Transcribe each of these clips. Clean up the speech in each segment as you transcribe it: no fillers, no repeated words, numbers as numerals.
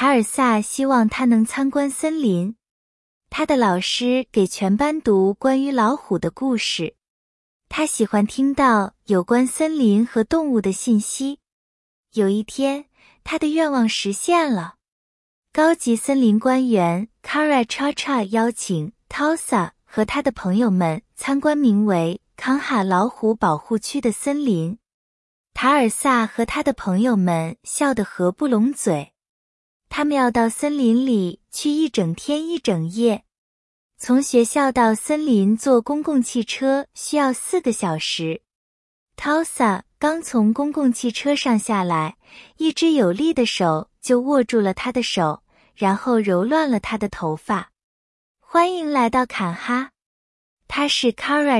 塔尔萨希望他能参观森林。他的老师给全班读关于老虎的故事。他喜欢听到有关森林和动物的信息。有一天，他的愿望实现了。高级森林官员 Kara Cha 邀请 Tulsa 和他的朋友们参观名为康哈老虎保护区的森林。塔尔萨和他的朋友们笑得合不拢嘴。他们要到森林里去一整天一整夜。从学校到森林坐公共汽车需要4个小时。Tulsa 刚从公共汽车上下来，一只有力的手就握住了他的手，然后揉乱了他的头发。欢迎来到坎哈。他是 Kara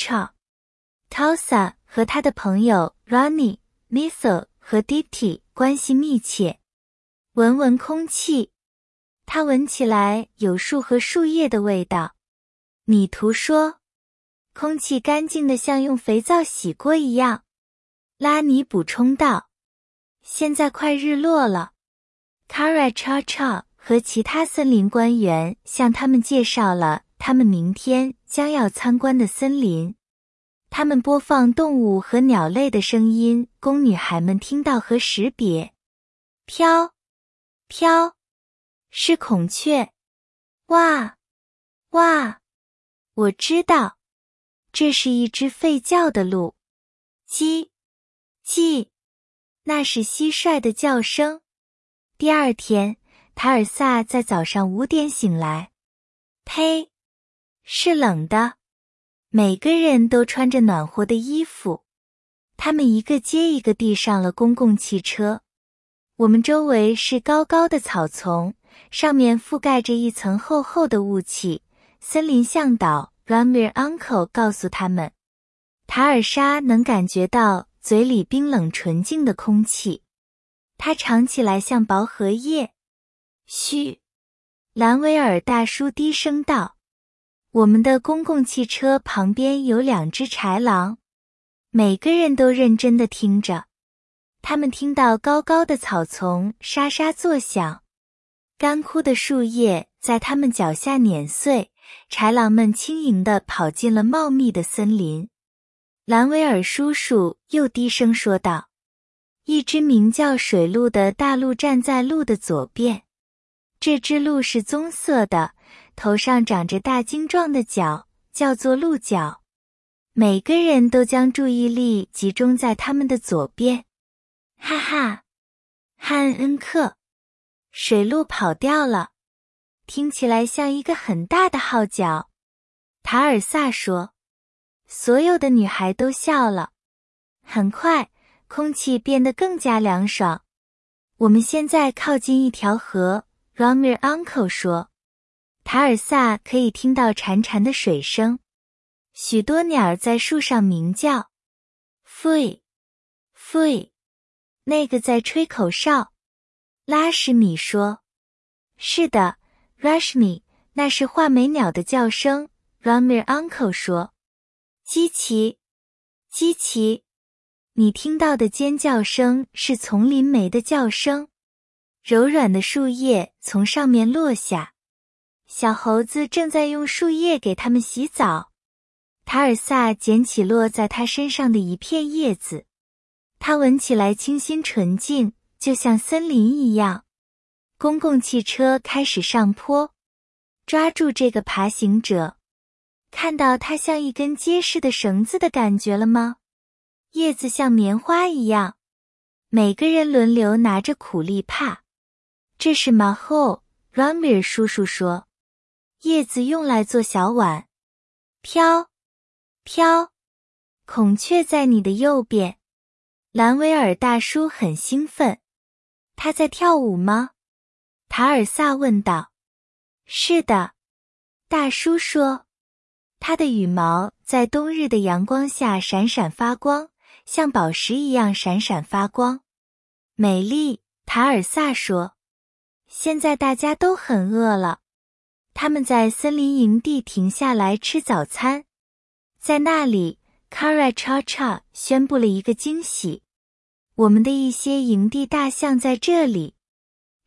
Cha。Tulsa 和他的朋友 Ronnie、Mithil 和 Diti 关系密切。闻闻空气。它闻起来有树和树叶的味道。米图说，空气干净的像用肥皂洗过一样。拉尼补充道，现在快日落了。Kara Cha 和其他森林官员向他们介绍了他们明天将要参观的森林。他们播放动物和鸟类的声音，供女孩们听到和识别。飘，飘。是孔雀。哇，哇，我知道，这是一只吠叫的鹿。叽，叽，那是蟋蟀的叫声。第二天，塔尔萨在早上5点醒来。呸，是冷的。每个人都穿着暖和的衣服。他们一个接一个地上了公共汽车。我们周围是高高的草丛，上面覆盖着一层厚厚的雾气。森林向导 Ramir Uncle 告诉他们，塔尔莎能感觉到嘴里冰冷纯净的空气，它尝起来像薄荷叶。嘘，兰维尔大叔低声道，我们的公共汽车旁边有2只豺狼。每个人都认真地听着。他们听到高高的草丛沙沙作响，干枯的树叶在他们脚下碾碎，豺狼们轻盈地跑进了茂密的森林。兰维尔叔叔又低声说道，一只名叫水鹿的大鹿站在鹿的左边。这只鹿是棕色的，头上长着大茎状的角，叫做鹿角。每个人都将注意力集中在他们的左边。哈哈，汉恩克，水鹿跑掉了，听起来像一个很大的号角。塔尔萨说，所有的女孩都笑了。很快，空气变得更加凉爽。我们现在靠近一条河 ，Ramir Uncle 说。塔尔萨可以听到潺潺的水声，许多鸟在树上鸣叫。飞，飞。那个在吹口哨。拉什米说，是的 ，Rashmi， 那是画眉鸟的叫声。Ramir Uncle 说，基奇，基奇，你听到的尖叫声是丛林莓的叫声。柔软的树叶从上面落下，小猴子正在用树叶给它们洗澡。塔尔萨捡起落在他身上的一片叶子。它闻起来清新纯净，就像森林一样。公共汽车开始上坡，抓住这个爬行者，看到它像一根结实的绳子的感觉了吗？叶子像棉花一样。每个人轮流拿着苦力怕。这是马后 Ramir 叔叔说，叶子用来做小碗。飘，飘，孔雀在你的右边。兰维尔大叔很兴奋。他在跳舞吗？塔尔萨问道。是的，大叔说。他的羽毛在冬日的阳光下闪闪发光，像宝石一样闪闪发光。美丽，塔尔萨说。现在大家都很饿了。他们在森林营地停下来吃早餐。在那里 Kara Cha 宣布了一个惊喜。我们的一些营地大象在这里。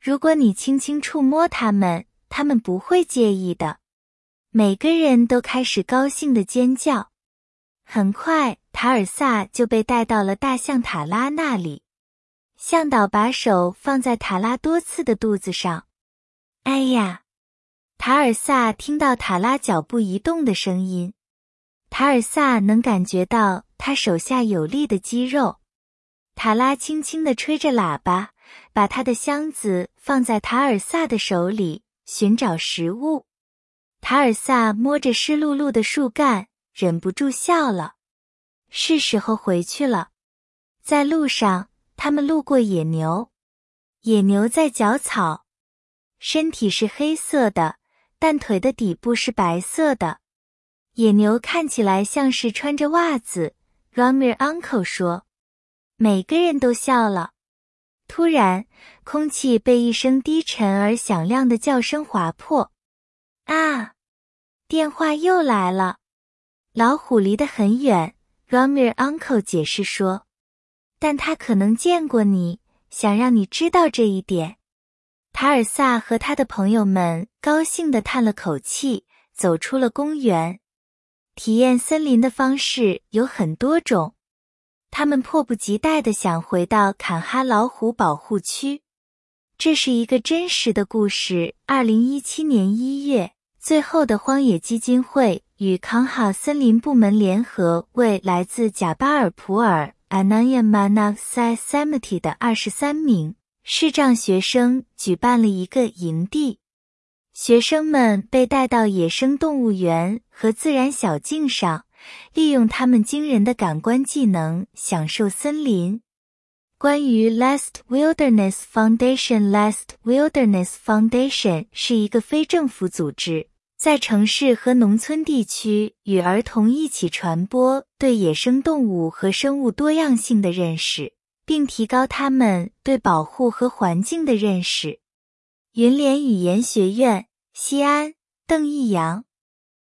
如果你轻轻触摸它们，它们不会介意的。每个人都开始高兴地尖叫。很快，塔尔萨就被带到了大象塔拉那里。向导把手放在塔拉多次的肚子上。哎呀！塔尔萨听到塔拉脚步移动的声音。塔尔萨能感觉到他手下有力的肌肉。塔拉轻轻地吹着喇叭，把他的箱子放在塔尔萨的手里，寻找食物。塔尔萨摸着湿漉漉的树干，忍不住笑了。是时候回去了。在路上，他们路过野牛。野牛在嚼草，身体是黑色的，但腿的底部是白色的。野牛看起来像是穿着袜子。Ramir Uncle 说。每个人都笑了。突然，空气被一声低沉而响亮的叫声划破。啊！电话又来了。老虎离得很远， Ramir Uncle 解释说。但他可能见过你，想让你知道这一点。塔尔萨和他的朋友们高兴地叹了口气，走出了公园。体验森林的方式有很多种。他们迫不及待地想回到坎哈老虎保护区。这是一个真实的故事。2017年1月，最后的荒野基金会与康哈森林部门联合，为来自贾巴尔普尔 Ananya Manasseh Cemetery 的23名视障学生举办了一个营地。学生们被带到野生动物园和自然小径上，利用他们惊人的感官技能享受森林。关于 Last Wilderness Foundation， Last Wilderness Foundation 是一个非政府组织，在城市和农村地区与儿童一起传播对野生动物和生物多样性的认识，并提高他们对保护和环境的认识。云联语言学院，西安，邓毅阳。